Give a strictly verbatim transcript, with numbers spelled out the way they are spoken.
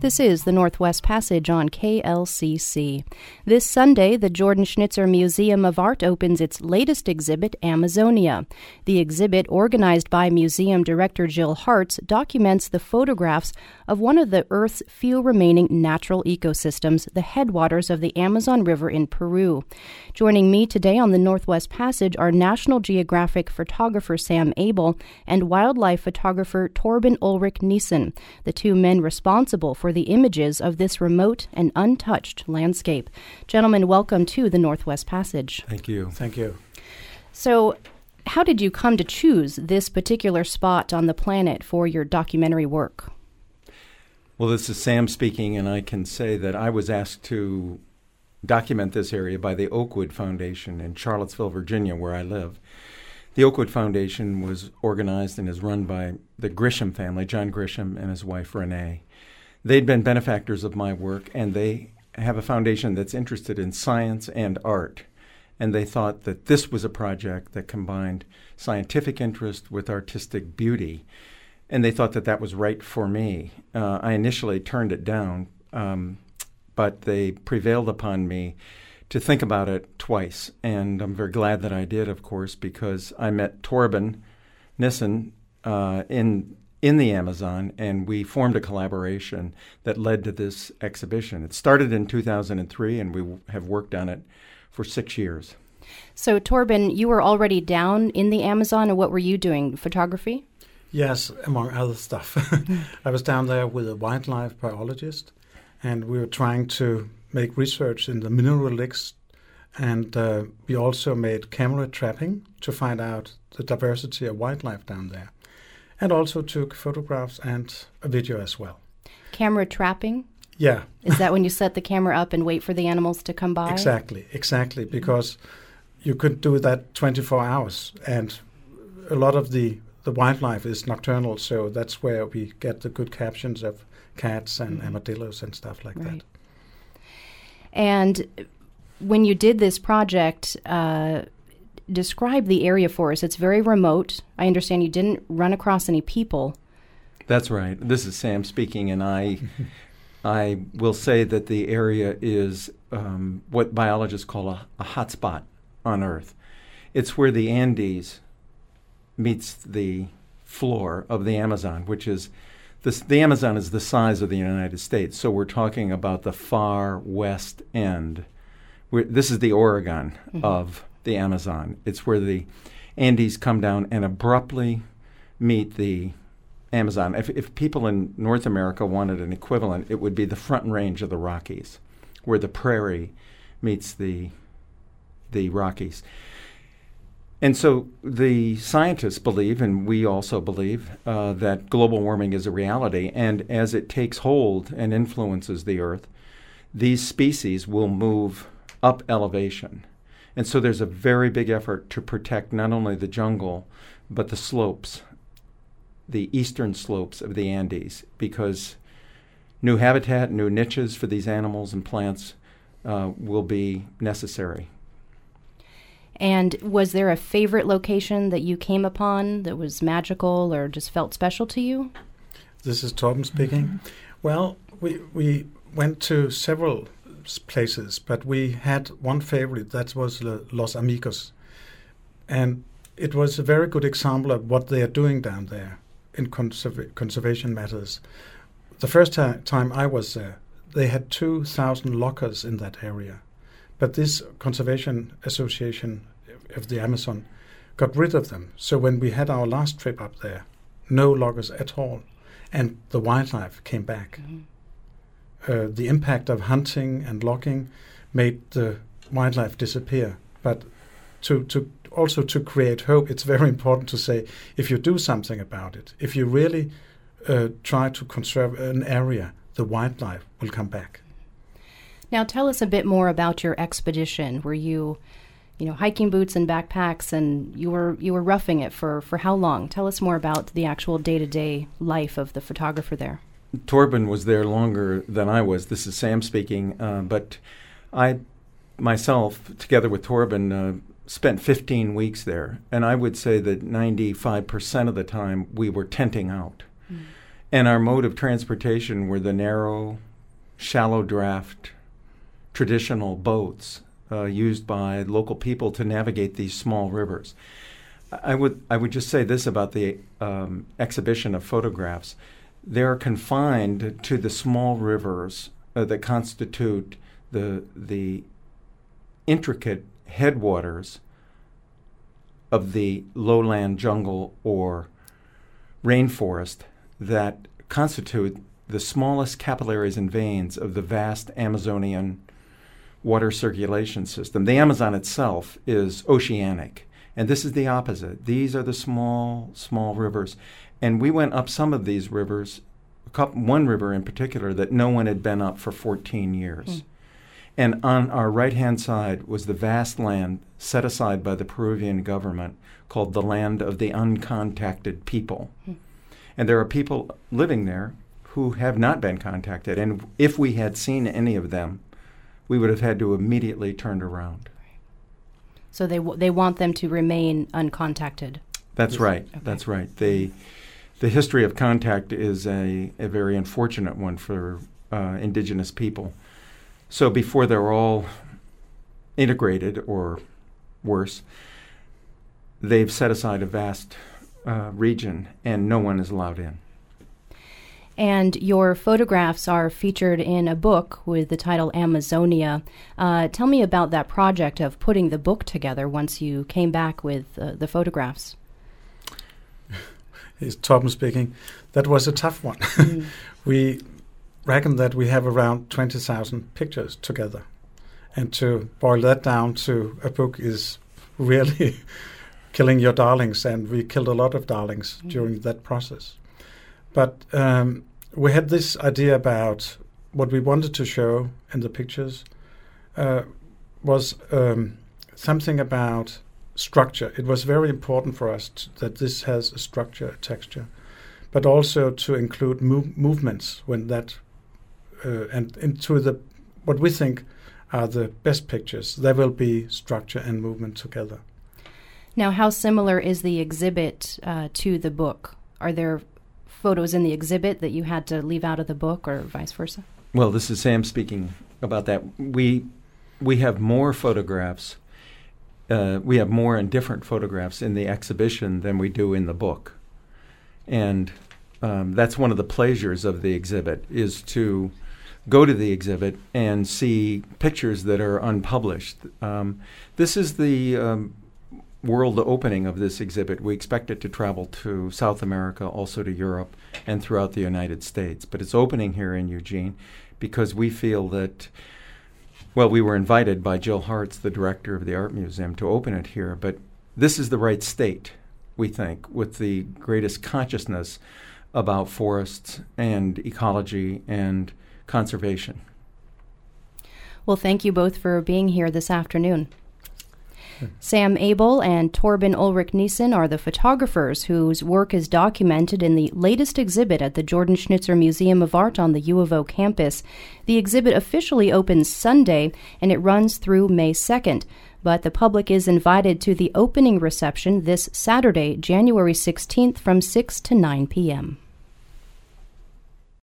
This is the Northwest Passage on K L C C. This Sunday, the Jordan Schnitzer Museum of Art opens its latest exhibit, Amazonia. The exhibit, organized by museum director Jill Hartz, documents the photographs of one of the Earth's few remaining natural ecosystems, the headwaters of the Amazon River in Peru. Joining me today on the Northwest Passage are National Geographic photographer Sam Abel and wildlife photographer Torben Ulrik Nissen, the two men responsible for the images of this remote and untouched landscape. Gentlemen, welcome to the Northwest Passage. Thank you. Thank you. So, how did you come to choose this particular spot on the planet for your documentary work? Well, this is Sam speaking, and I can say that I was asked to document this area by the Oakwood Foundation in Charlottesville, Virginia, where I live. The Oakwood Foundation was organized and is run by the Grisham family, John Grisham and his wife, Renee. They'd been benefactors of my work, and they have a foundation that's interested in science and art. And they thought that this was a project that combined scientific interest with artistic beauty. And they thought that that was right for me. Uh, I initially turned it down, um, but they prevailed upon me to think about it twice. And I'm very glad that I did, of course, because I met Torben Nissen uh, in in the Amazon, and we formed a collaboration that led to this exhibition. It started in two thousand three, and we w- have worked on it for six years. So, Torben, you were already down in the Amazon, and what were you doing? Photography? Yes, among other stuff. I was down there with a wildlife biologist, and we were trying to make research in the mineral licks, and uh, we also made camera trapping to find out the diversity of wildlife down there. And also took photographs and a video as well. Camera trapping? Yeah. Is that when you set the camera up and wait for the animals to come by? Exactly, exactly, because you could do that twenty-four hours, and a lot of the, the wildlife is nocturnal, so that's where we get the good captions of cats and mm-hmm. armadillos and stuff like right. that. And when you did this project, uh, describe the area for us. It's very remote. I understand you didn't run across any people. That's right. This is Sam speaking, and I I will say that the area is um, what biologists call a, a hot spot on Earth. It's where the Andes meets the floor of the Amazon, which is, this, the Amazon is the size of the United States, so we're talking about the far west end. We're, this is the Oregon mm-hmm. of the Amazon. It's where the Andes come down and abruptly meet the Amazon. If, if people in North America wanted an equivalent, it would be the front range of the Rockies, where the prairie meets the the Rockies. And so the scientists believe, and we also believe, uh, that global warming is a reality, and as it takes hold and influences the Earth, these species will move up elevation. And so there's a very big effort to protect not only the jungle, but the slopes, the eastern slopes of the Andes, because new habitat, new niches for these animals and plants uh, will be necessary. And was there a favorite location that you came upon that was magical or just felt special to you? This is Torben speaking. Mm-hmm. Well, we we went to several places, but we had one favorite, that was Los Amigos. And it was a very good example of what they are doing down there in conserva- conservation matters. The first ta- time I was there, they had two thousand loggers in that area. But this Conservation Association of the Amazon got rid of them. So when we had our last trip up there, no loggers at all, and the wildlife came back. Mm-hmm. Uh, the impact of hunting and logging made the wildlife disappear. But to, to also to create hope, it's very important to say, if you do something about it, if you really uh, try to conserve an area, the wildlife will come back. Now tell us a bit more about your expedition. Were you, you know, hiking boots and backpacks, and you were you were roughing it for, for how long? Tell us more about the actual day-to-day life of the photographer there. Torben was there longer than I was. This is Sam speaking. Uh, but I, myself, together with Torben, uh, spent fifteen weeks there. And I would say that ninety-five percent of the time we were tenting out. Mm. And our mode of transportation were the narrow, shallow draft, traditional boats uh, used by local people to navigate these small rivers. I would I would just say this about the um, exhibition of photographs. They're confined to the small rivers uh, that constitute the the intricate headwaters of the lowland jungle or rainforest that constitute the smallest capillaries and veins of the vast Amazonian water circulation system. The Amazon itself is oceanic, and this is the opposite. These are the small, small rivers. And we went up some of these rivers, a couple, one river in particular that no one had been up for fourteen years. Mm. And on our right-hand side was the vast land set aside by the Peruvian government called the land of the uncontacted people. Mm. And there are people living there who have not been contacted. And if we had seen any of them, we would have had to immediately turn around. So they w- they want them to remain uncontacted. That's right. Okay. That's right. They, the history of contact is a, a very unfortunate one for uh, indigenous people. So before they're all integrated, or worse, they've set aside a vast uh, region, and no one is allowed in. And your photographs are featured in a book with the title Amazonia. Uh, tell me about that project of putting the book together once you came back with uh, the photographs. It's Torben speaking. That was a tough one. Mm. We reckon that we have around twenty thousand pictures together. And to boil that down to a book is really killing your darlings, and we killed a lot of darlings mm. during that process. But um, we had this idea about what we wanted to show in the pictures uh, was um, something about structure. It was very important for us t- that this has a structure, a texture, but also to include mov- movements when that uh, and into the what we think are the best pictures. There will be structure and movement together. Now, how similar is the exhibit uh, to the book? Are there photos in the exhibit that you had to leave out of the book, or vice versa? Well, this is Sam speaking about that. We we have more photographs. Uh, we have more and different photographs in the exhibition than we do in the book, and um, that's one of the pleasures of the exhibit, is to go to the exhibit and see pictures that are unpublished. Um, this is the um, world opening of this exhibit. We expect it to travel to South America, also to Europe, and throughout the United States. But it's opening here in Eugene because we feel that, well, we were invited by Jill Hartz, the director of the Art Museum, to open it here. But this is the right state, we think, with the greatest consciousness about forests and ecology and conservation. Well, thank you both for being here this afternoon. Sam Abel and Torben Ulrik Nissen are the photographers whose work is documented in the latest exhibit at the Jordan Schnitzer Museum of Art on the U of O campus. The exhibit officially opens Sunday, and it runs through May second, but the public is invited to the opening reception this Saturday, January sixteenth, from six to nine p.m.